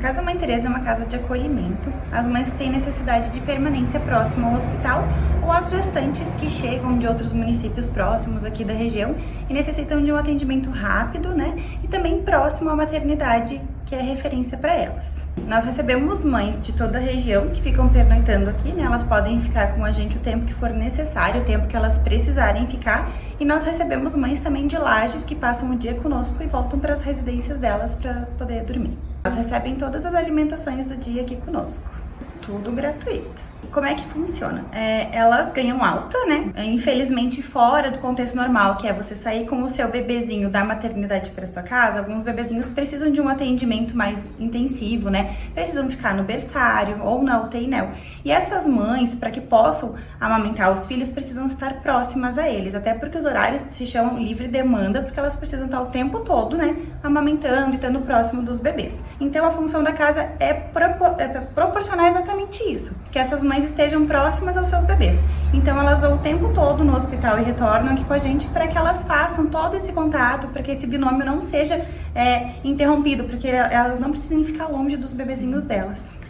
Casa Mãe Teresa é uma casa de acolhimento às mães que têm necessidade de permanência próxima ao hospital ou às gestantes que chegam de outros municípios próximos aqui da região e necessitam de um atendimento rápido, né? E também próximo à maternidade, que é referência para elas. Nós recebemos mães de toda a região que ficam pernoitando aqui, né? Elas podem ficar com a gente o tempo que for necessário, o tempo que elas precisarem ficar. E nós recebemos mães também de Lages que passam o dia conosco e voltam para as residências delas para poder dormir. Elas recebem todas as alimentações do dia aqui conosco, tudo gratuito. Como é que funciona? Elas ganham alta, né? Infelizmente fora do contexto normal, que é você sair com o seu bebezinho da maternidade para sua casa, alguns bebezinhos precisam de um atendimento mais intensivo, né? Precisam ficar no berçário ou na UTI NEL. E essas mães, para que possam amamentar os filhos, precisam estar próximas a eles, até porque os horários se chamam livre demanda, porque elas precisam estar o tempo todo, né? Amamentando e estando próximo dos bebês. Então a função da casa é proporcionar exatamente isso, que essas mães estejam próximas aos seus bebês. Então elas vão o tempo todo no hospital e retornam aqui com a gente para que elas façam todo esse contato, para que esse binômio não seja interrompido, porque elas não precisem ficar longe dos bebezinhos delas.